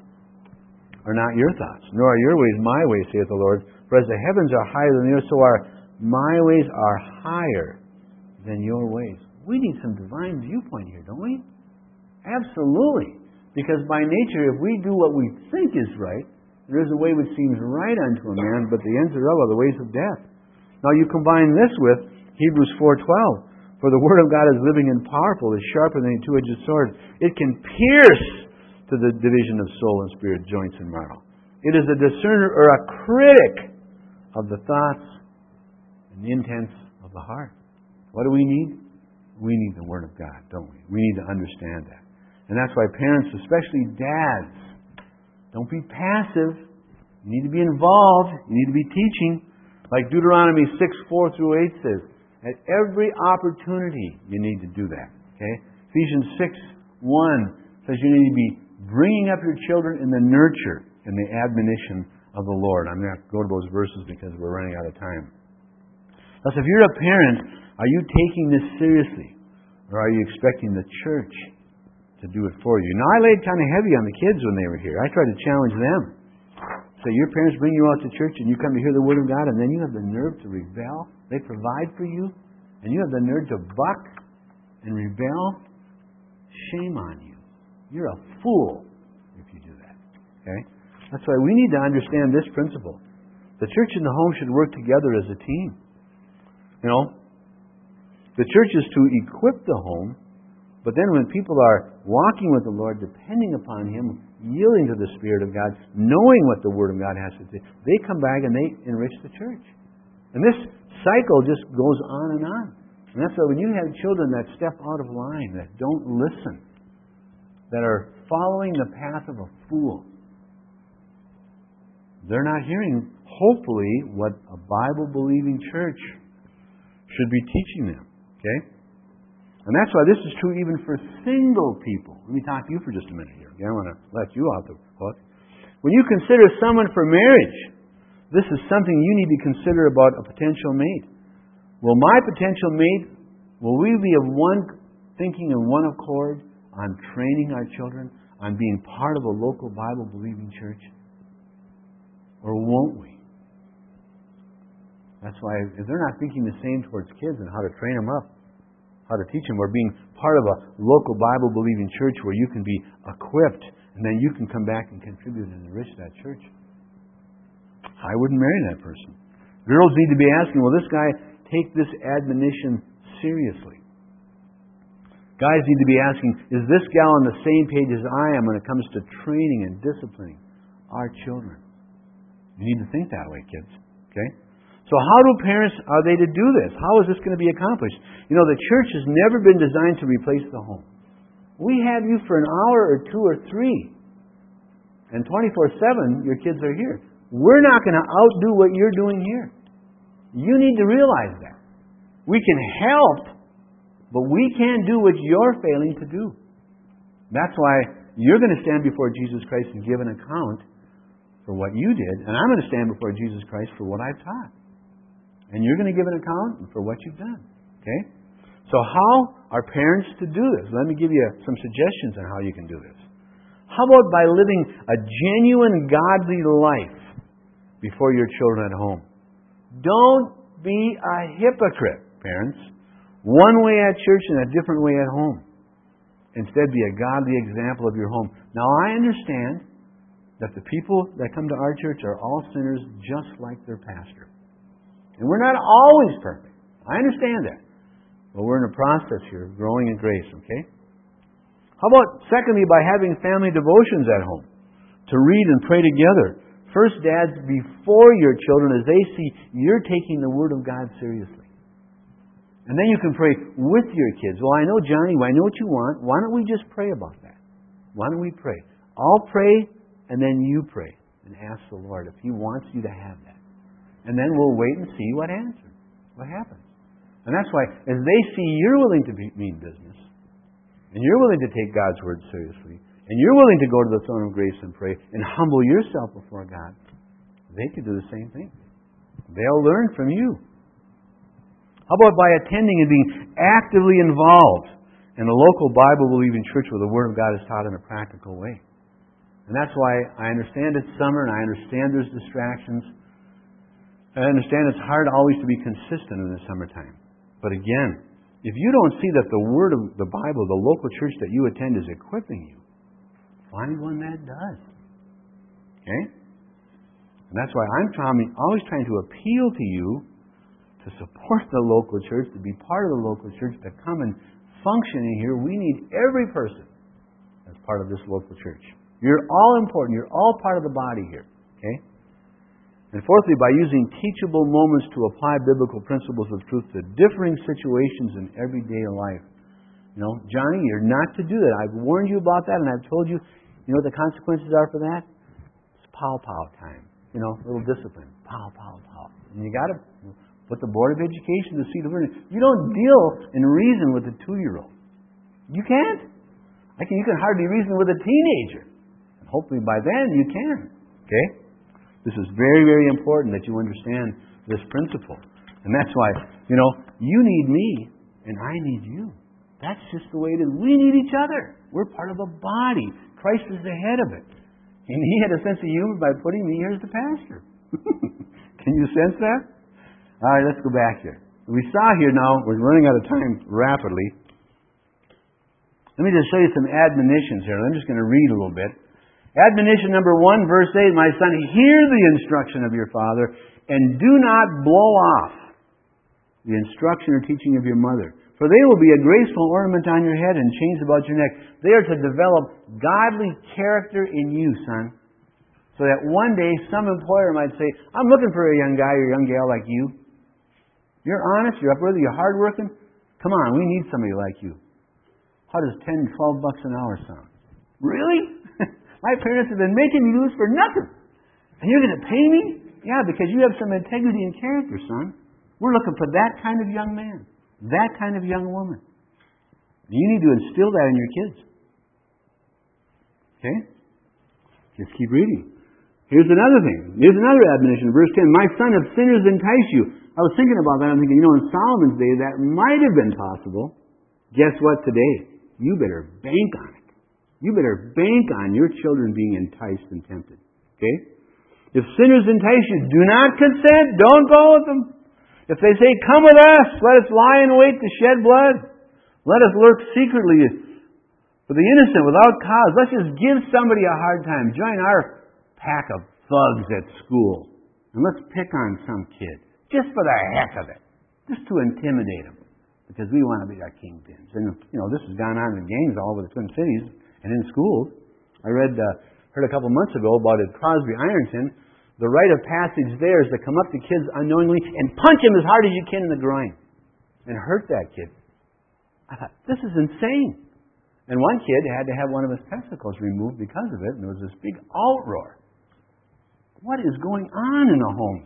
are not your thoughts, nor are your ways my ways, saith the Lord. For as the heavens are higher than the earth, so are my ways are higher than your ways. We need some divine viewpoint here, don't we? Absolutely. Because by nature, if we do what we think is right, there is a way which seems right unto a man, but the ends thereof are the ways of death. Now you combine this with Hebrews four twelve. For the word of God is living and powerful, is sharper than a two-edged sword. It can pierce to the division of soul and spirit, joints and marrow. It is a discerner or a critic of the thoughts and the intents of the heart. What do we need? We need the Word of God, don't we? We need to understand that. And that's why parents, especially dads, don't be passive. You need to be involved. You need to be teaching. Like Deuteronomy six, four through eight says, at every opportunity you need to do that. Okay? Ephesians six, one says you need to be bringing up your children in the nurture and the admonition of the Lord. I'm going to have to go to those verses because we're running out of time. Thus, if you're a parent, are you taking this seriously? Or are you expecting the church to do it for you? Now, I laid kind of heavy on the kids when they were here. I tried to challenge them. So your parents bring you out to church and you come to hear the Word of God, and then you have the nerve to rebel. They provide for you, and you have the nerve to buck and rebel. Shame on you. You're a fool if you do that. Okay? That's why we need to understand this principle. The church and the home should work together as a team. You know, the church is to equip the home, but then when people are walking with the Lord, depending upon Him, yielding to the Spirit of God, knowing what the Word of God has to say, they come back and they enrich the church. And this cycle just goes on and on. And that's why when you have children that step out of line, that don't listen, that are following the path of a fool, they're not hearing, hopefully, what a Bible-believing church should be teaching them. Okay? And that's why this is true even for single people. Let me talk to you for just a minute here. Okay? I want to let you out the hook. When you consider someone for marriage, this is something you need to consider about a potential mate. Will my potential mate, will we be of one thinking and one accord on training our children, on being part of a local Bible-believing church? Or won't we? That's why if they're not thinking the same towards kids and how to train them up, how to teach them, or being part of a local Bible-believing church where you can be equipped and then you can come back and contribute and enrich that church, I wouldn't marry that person. Girls need to be asking, will this guy take this admonition seriously? Guys need to be asking, is this gal on the same page as I am when it comes to training and disciplining our children? You need to think that way, kids. Okay? So how do parents, are they to do this? How is this going to be accomplished? You know, the church has never been designed to replace the home. We have you for an hour or two or three. And twenty-four seven, your kids are here. We're not going to outdo what you're doing here. You need to realize that. We can help, but we can't do what you're failing to do. That's why you're going to stand before Jesus Christ and give an account for what you did, and I'm going to stand before Jesus Christ for what I've taught. And you're going to give an account for what you've done. Okay? So how are parents to do this? Let me give you some suggestions on how you can do this. How about by living a genuine godly life before your children at home? Don't be a hypocrite, parents. One way at church and a different way at home. Instead, be a godly example of your home. Now, I understand that the people that come to our church are all sinners just like their pastor. And we're not always perfect. I understand that. But we're in a process here of growing in grace, okay? How about, secondly, by having family devotions at home to read and pray together? First, dads, before your children, as they see you're taking the Word of God seriously. And then you can pray with your kids. Well, I know, Johnny, I know what you want. Why don't we just pray about that? Why don't we pray? I'll pray, and then you pray and ask the Lord if He wants you to have that. And then we'll wait and see what answers, what happens. And that's why, as they see you're willing to be, mean business, and you're willing to take God's Word seriously, and you're willing to go to the throne of grace and pray and humble yourself before God, they can do the same thing. They'll learn from you. How about by attending and being actively involved in a local Bible-believing church where the Word of God is taught in a practical way? And that's why I understand it's summer and I understand there's distractions. I understand it's hard always to be consistent in the summertime. But again, if you don't see that the Word of the Bible, the local church that you attend is equipping you, find one that does. Okay? And that's why I'm trying, always trying to appeal to you to support the local church, to be part of the local church, to come and function in here. We need every person as part of this local church. You're all important. You're all part of the body here. Okay? And fourthly, by using teachable moments to apply biblical principles of truth to differing situations in everyday life. You know, Johnny, you're not to do that. I've warned you about that, and I've told you, you know what the consequences are for that? It's pow-pow time. You know, a little discipline. Pow, pow, pow. And you got to put the Board of Education to see the word. You don't deal and reason with a two-year-old. You can't. I can, you can hardly reason with a teenager. And hopefully by then you can. Okay? This is very, very important that you understand this principle. And that's why, you know, you need me and I need you. That's just the way it is. We need each other. We're part of a body. Christ is the head of it. And He had a sense of humor by putting me here as the pastor. Can you sense that? All right, let's go back here. We saw here now, we're running out of time rapidly. Let me just show you some admonitions here. I'm just going to read a little bit. Admonition number one, verse eight, my son, hear the instruction of your father, and do not blow off the instruction or teaching of your mother. For they will be a graceful ornament on your head and chains about your neck. They are to develop godly character in you, son. So that one day some employer might say, I'm looking for a young guy or a young gal like you. You're honest, you're upworthy, you're hardworking. Come on, we need somebody like you. How does ten, twelve bucks an hour sound? Really? My parents have been making me do this for nothing. And you're going to pay me? Yeah, because you have some integrity and character, son. We're looking for that kind of young man. That kind of young woman. You need to instill that in your kids. Okay? Just keep reading. Here's another thing. Here's another admonition. Verse ten. My son, if sinners entice you. I was thinking about that. I'm thinking, you know, in Solomon's day, that might have been possible. Guess what today? You better bank on it. You better bank on your children being enticed and tempted. Okay? If sinners entice you, do not consent. Don't go with them. If they say, come with us, let us lie in wait to shed blood. Let us lurk secretly for the innocent without cause. Let's just give somebody a hard time. Join our pack of thugs at school. And let's pick on some kid. Just for the heck of it. Just to intimidate them. Because we want to be our kingpins. And, you know, this has gone on in gangs all over the Twin Cities and in schools. I read, uh, heard a couple months ago about at Crosby Ironton. The rite of passage there is to come up to kids unknowingly and punch them as hard as you can in the groin. And hurt that kid. I thought, this is insane. And one kid had to have one of his testicles removed because of it, and there was this big outroar. What is going on in the homes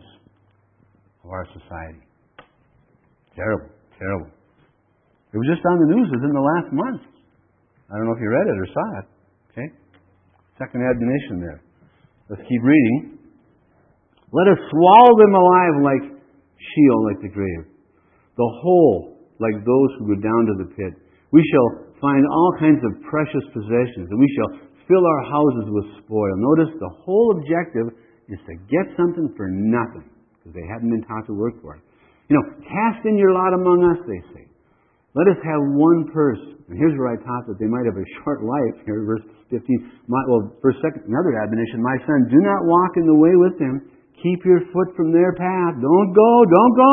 of our society? Terrible, terrible. It was just on the news within the last month. I don't know if you read it or saw it. Okay? Second admonition there. Let's keep reading. Let us swallow them alive like Sheol, like the grave. The whole, like those who go down to the pit. We shall find all kinds of precious possessions, and we shall fill our houses with spoil. Notice the whole objective is to get something for nothing, because they haven't been taught to work for it. You know, cast in your lot among us, they say. Let us have one purse. And here's where I taught that they might have a short life. Here, verse fifteen. My, well, verse second, another admonition. My son, do not walk in the way with them. Keep your foot from their path. Don't go, don't go.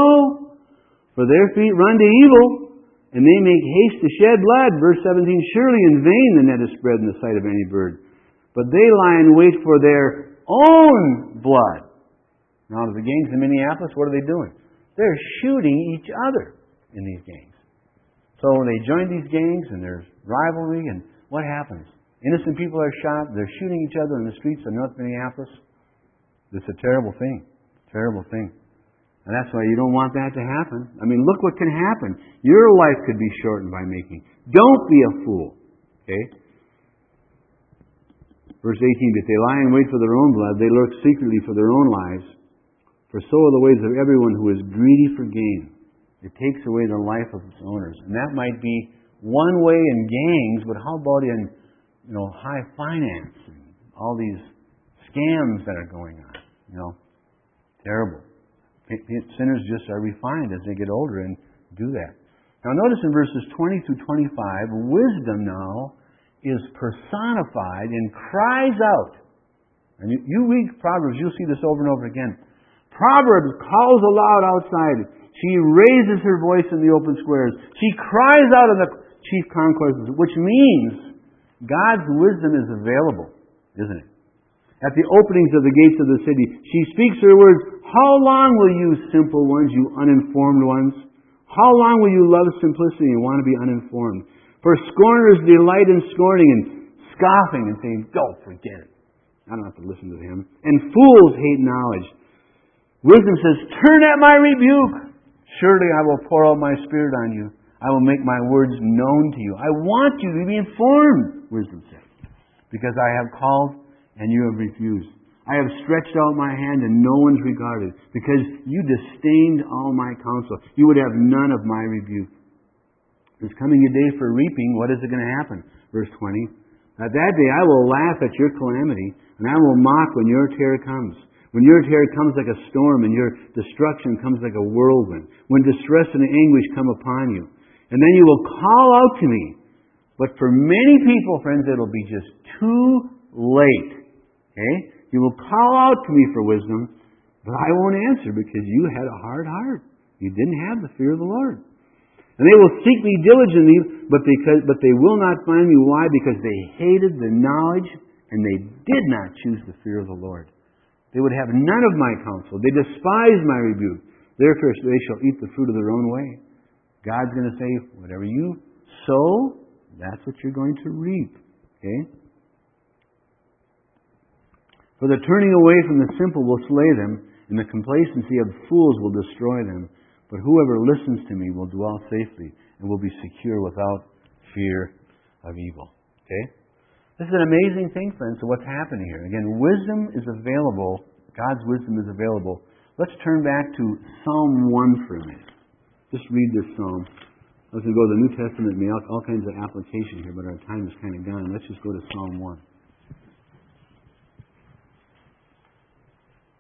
For their feet run to evil, and they make haste to shed blood. Verse seventeen. Surely in vain the net is spread in the sight of any bird. But they lie in wait for their own blood. Now, the gangs in Minneapolis, what are they doing? They're shooting each other in these gangs. So when they join these gangs and there's rivalry, and what happens? Innocent people are shot. They're shooting each other in the streets of North Minneapolis. It's a terrible thing. Terrible thing. And that's why you don't want that to happen. I mean, look what can happen. Your life could be shortened by making. Don't be a fool. Okay? Verse eighteen, if they lie in wait for their own blood, they lurk secretly for their own lives. For so are the ways of everyone who is greedy for gain. It takes away the life of its owners. And that might be one way in gangs, but how about in, you know, high finance and all these scams that are going on? You know, terrible. Sinners just are refined as they get older and do that. Now notice in verses twenty through twenty-five, wisdom now is personified and cries out. And you, you read Proverbs, you'll see this over and over again. Proverbs calls aloud outside. She raises her voice in the open squares. She cries out in the chief concourses, which means God's wisdom is available, isn't it? At the openings of the gates of the city, she speaks her words. How long will you simple ones, you uninformed ones? How long will you love simplicity and want to be uninformed? For scorners delight in scorning and scoffing and saying, don't forget it. I don't have to listen to him. And fools hate knowledge. Wisdom says, turn at my rebuke. Surely I will pour out my Spirit on you. I will make my words known to you. I want you to be informed, wisdom says, because I have called and you have refused. I have stretched out my hand and no one's regarded, because you disdained all my counsel. You would have none of my rebuke. There's coming a day for reaping. What is it going to happen? Verse twenty. At that day I will laugh at your calamity, and I will mock when your terror comes. When your terror comes like a storm and your destruction comes like a whirlwind. When distress and anguish come upon you. And then you will call out to me. But for many people, friends, it'll be just too late. Okay? You will call out to me for wisdom, but I won't answer because you had a hard heart. You didn't have the fear of the Lord. And they will seek me diligently, but because but they will not find me. Why? Because they hated the knowledge and they did not choose the fear of the Lord. They would have none of my counsel. They despise my rebuke. Therefore they shall eat the fruit of their own way. God's going to say, whatever you sow, that's what you're going to reap. Okay? For the turning away from the simple will slay them, and the complacency of fools will destroy them. But whoever listens to me will dwell safely and will be secure without fear of evil. Okay? This is an amazing thing, friends, of what's happening here. Again, wisdom is available. God's wisdom is available. Let's turn back to Psalm one for a minute. Just read this psalm. I was going to go to the New Testament and make all, all kinds of application here, but our time is kind of gone. Let's just go to Psalm one.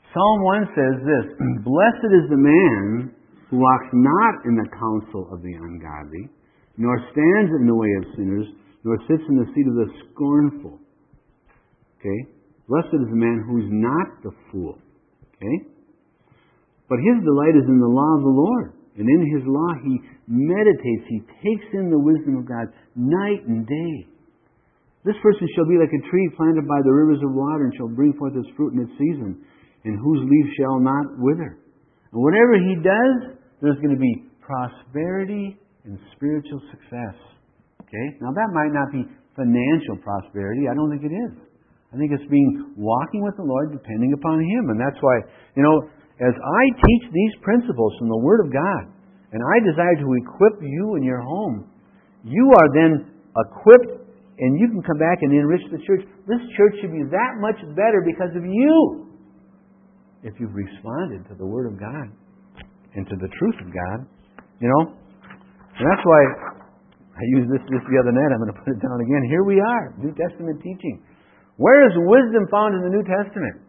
Psalm one says this, Blessed is the man who walks not in the counsel of the ungodly, nor stands in the way of sinners, nor sits in the seat of the scornful. Okay? Blessed is the man who is not the fool. Okay? But his delight is in the law of the Lord. And in his law he meditates, he takes in the wisdom of God night and day. This person shall be like a tree planted by the rivers of water, and shall bring forth its fruit in its season, and whose leaf shall not wither. And whatever he does, there's going to be prosperity and spiritual success. Okay? Now that might not be financial prosperity. I don't think it is. I think it's being walking with the Lord, depending upon Him. And that's why, you know, as I teach these principles from the Word of God, and I desire to equip you in your home, you are then equipped, and you can come back and enrich the church. This church should be that much better because of you, if you've responded to the Word of God and to the truth of God. You know? And that's why I used this just the other night. I'm going to put it down again. Here we are, New Testament teaching. Where is wisdom found in the New Testament?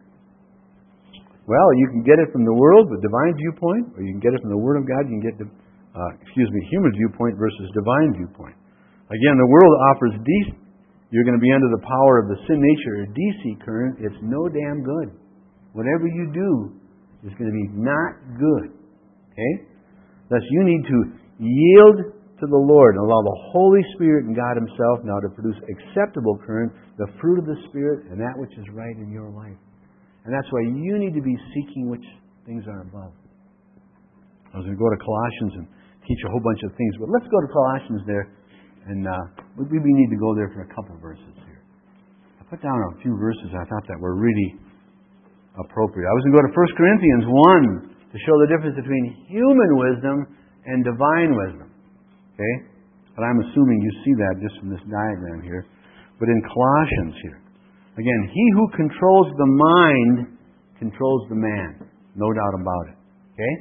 Well, you can get it from the world, the divine viewpoint, or you can get it from the Word of God. You can get the, uh, excuse me, human viewpoint versus divine viewpoint. Again, the world offers D C. You're going to be under the power of the sin nature, or D C current. It's no damn good. Whatever you do is going to be not good. Okay? Thus, you need to yield to the Lord and allow the Holy Spirit and God Himself now to produce acceptable current, the fruit of the Spirit, and that which is right in your life. And that's why you need to be seeking which things are above. I was going to go to Colossians and teach a whole bunch of things, but let's go to Colossians there, and uh, we, we need to go there for a couple verses here. I put down a few verses I thought that were really appropriate. I was going to go to First Corinthians one to show the difference between human wisdom and divine wisdom. Okay? But I'm assuming you see that just from this diagram here. But in Colossians here, again, he who controls the mind controls the man. No doubt about it. Okay?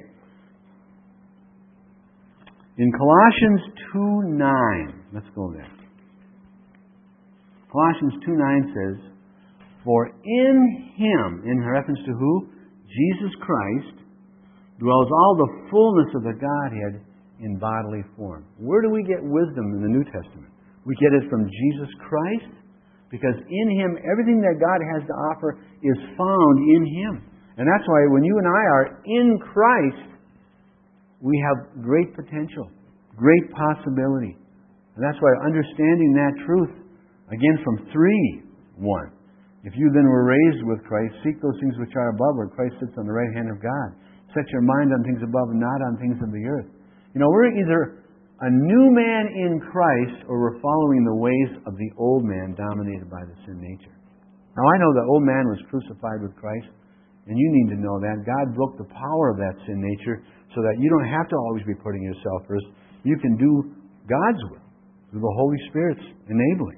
In Colossians two nine, let's go there. Colossians two nine says, For in Him, in reference to who? Jesus Christ, dwells all the fullness of the Godhead in bodily form. Where do we get wisdom in the New Testament? We get it from Jesus Christ, because in Him, everything that God has to offer is found in Him. And that's why when you and I are in Christ, we have great potential, great possibility. And that's why understanding that truth, again from three one, if you then were raised with Christ, seek those things which are above, where Christ sits on the right hand of God. Set your mind on things above and not on things of the earth. You know, we're either a new man in Christ, or we're following the ways of the old man dominated by the sin nature. Now, I know the old man was crucified with Christ, and you need to know that. God broke the power of that sin nature so that you don't have to always be putting yourself first. You can do God's will through the Holy Spirit's enabling.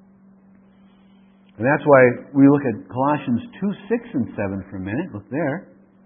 And that's why we look at Colossians two six and seven for a minute. Look there.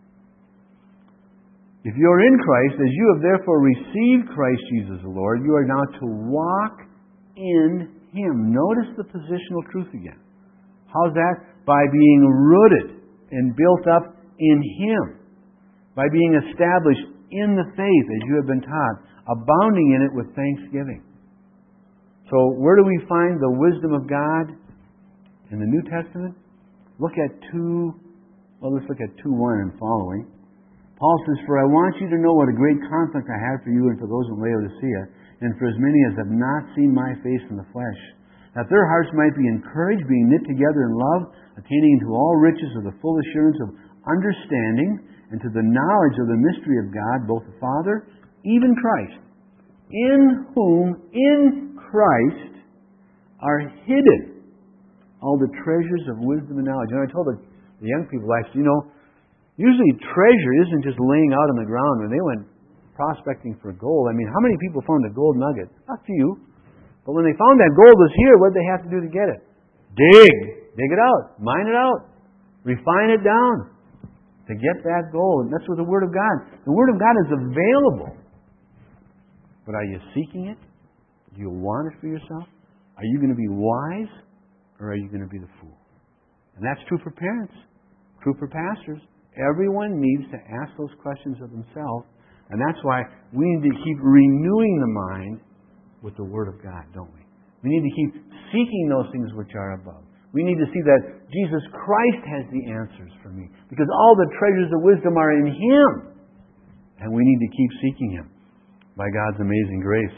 If you are in Christ, as you have therefore received Christ Jesus the Lord, you are now to walk in Him. Notice the positional truth again. How's that? By being rooted and built up in Him. By being established in the faith as you have been taught, abounding in it with thanksgiving. So where do we find the wisdom of God in the New Testament? Look at two, well let's look at two one and following. Paul says, For I want you to know what a great conflict I have for you and for those in Laodicea, and for as many as have not seen my face in the flesh, that their hearts might be encouraged, being knit together in love, attaining into all riches of the full assurance of understanding, and to the knowledge of the mystery of God, both the Father, even Christ, in whom, in Christ, are hidden all the treasures of wisdom and knowledge. And I told the, the young people, I said, you know, usually treasure isn't just laying out on the ground. When they went prospecting for gold, I mean, how many people found a gold nugget? A few. But when they found that gold was here, what did they have to do to get it? Dig. Dig it out. Mine it out. Refine it down to get that gold. And that's what the Word of God. The Word of God is available. But are you seeking it? Do you want it for yourself? Are you going to be wise, or are you going to be the fool? And that's true for parents. True for pastors. Everyone needs to ask those questions of themselves, and that's why we need to keep renewing the mind with the Word of God, don't we? We need to keep seeking those things which are above. We need to see that Jesus Christ has the answers for me, because all the treasures of wisdom are in Him, and we need to keep seeking Him by God's amazing grace.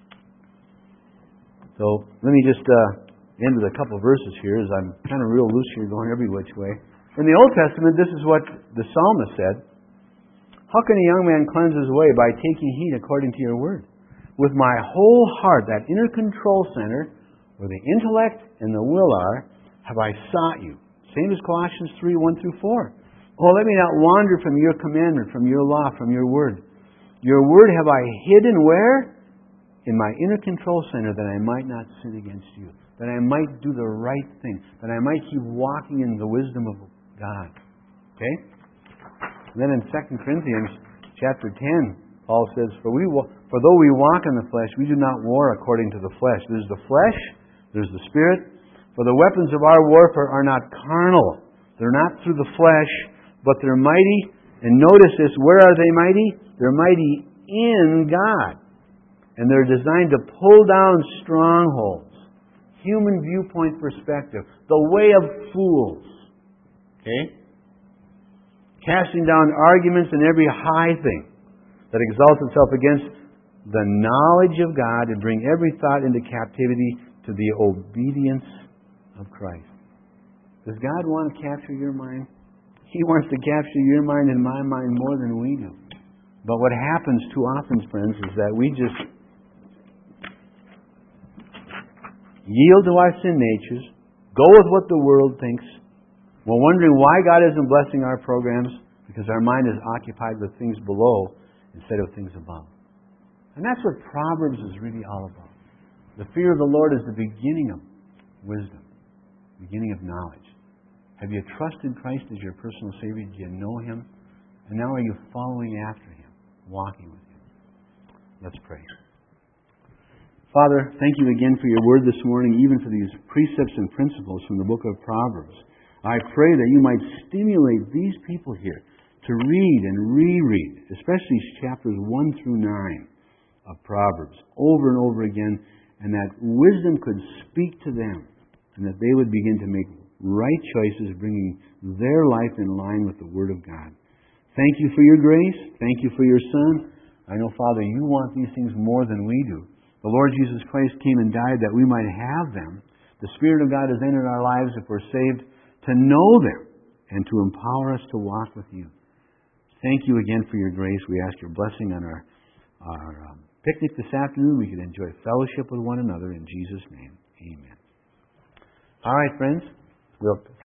So let me just uh, end with a couple of verses here, as I'm kind of real loose here, going every which way. In the Old Testament, this is what the psalmist said. How can a young man cleanse his way? By taking heed according to your word. With my whole heart, that inner control center, where the intellect and the will are, have I sought you. Same as Colossians three, one through four. Oh, let me not wander from your commandment, from your law, from your word. Your word have I hidden where? In my inner control center, that I might not sin against you. That I might do the right thing. That I might keep walking in the wisdom of God. Okay? And then in Second Corinthians chapter ten, Paul says, For we for though we walk in the flesh, we do not war according to the flesh. There's the flesh, there's the spirit. For the weapons of our warfare are not carnal. They're not through the flesh, but they're mighty. And notice this, where are they mighty? They're mighty in God. And they're designed to pull down strongholds. Human viewpoint perspective. The way of fools. Okay? Casting down arguments and every high thing that exalts itself against the knowledge of God, and bring every thought into captivity to the obedience of Christ. Does God want to capture your mind? He wants to capture your mind and my mind more than we do. But what happens too often, friends, is that we just yield to our sin natures, go with what the world thinks. We're wondering why God isn't blessing our programs, because our mind is occupied with things below instead of things above. And that's what Proverbs is really all about. The fear of the Lord is the beginning of wisdom, beginning of knowledge. Have you trusted Christ as your personal Savior? Do you know Him? And now are you following after Him, walking with Him? Let's pray. Father, thank you again for your word this morning, even for these precepts and principles from the book of Proverbs. I pray that you might stimulate these people here to read and reread, especially chapters one through nine of Proverbs, over and over again, and that wisdom could speak to them, and that they would begin to make right choices, bringing their life in line with the Word of God. Thank you for your grace. Thank you for your Son. I know, Father, you want these things more than we do. The Lord Jesus Christ came and died that we might have them. The Spirit of God has entered our lives if we're saved, to know them and to empower us to walk with you. Thank you again for your grace. We ask your blessing on our, our um, picnic this afternoon. We can enjoy fellowship with one another in Jesus' name. Amen. All right, friends. We'll